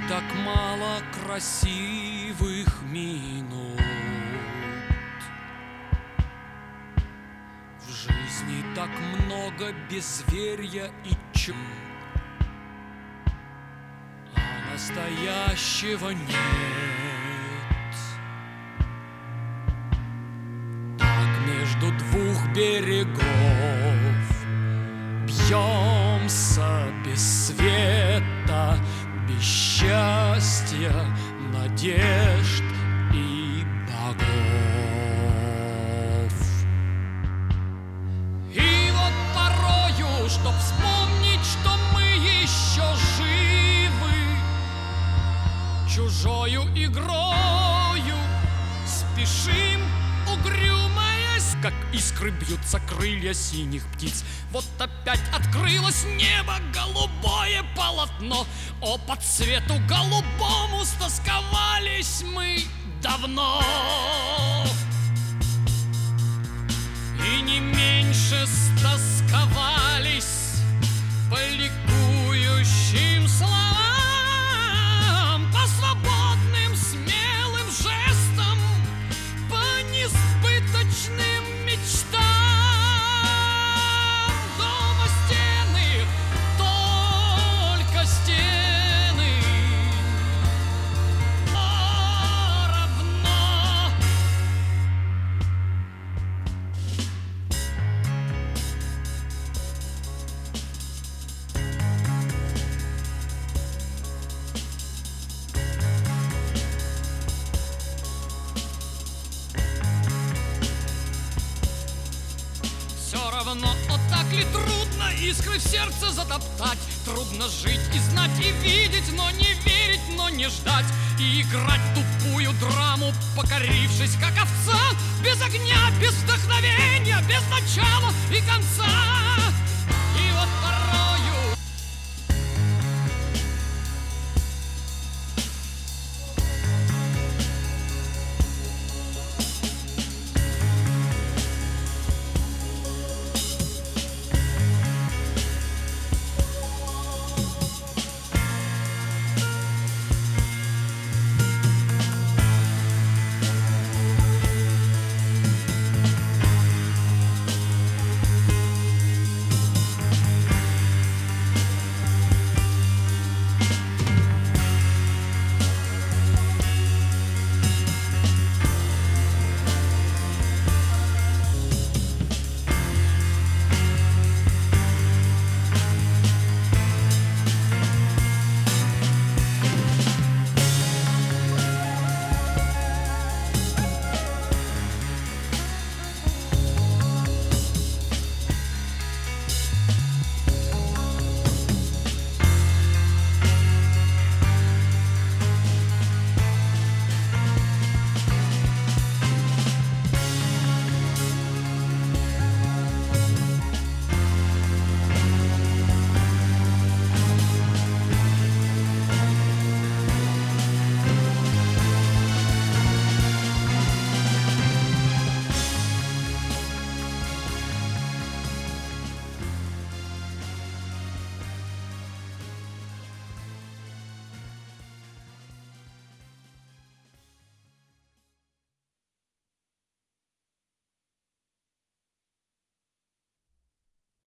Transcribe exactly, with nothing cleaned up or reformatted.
так мало красивых минут. В жизни так много безверия и чу, а настоящего нет. Так между двух берегов бьемся без света, без счастья, надежд и богов. И вот порою, чтоб вспомнить, что мы еще живы, чужою игрою спешим, угрюмаясь, как искры бьются крылья синих птиц. Вот опять открылось небо, голубое полотно. О, по цвету голубому стосковались мы давно. И не меньше стосковались по ликующим словам, по свободным смелым жестам, по несбыточным мечтам. Дома стены, только стены, но равно. Все равно, о, так ли трудно искры в сердце затоптать? Трудно жить и знать, и видеть, но не верить, но не ждать. И играть тупую драму, покорившись, как овца, без огня, без вдохновения, без начала и конца.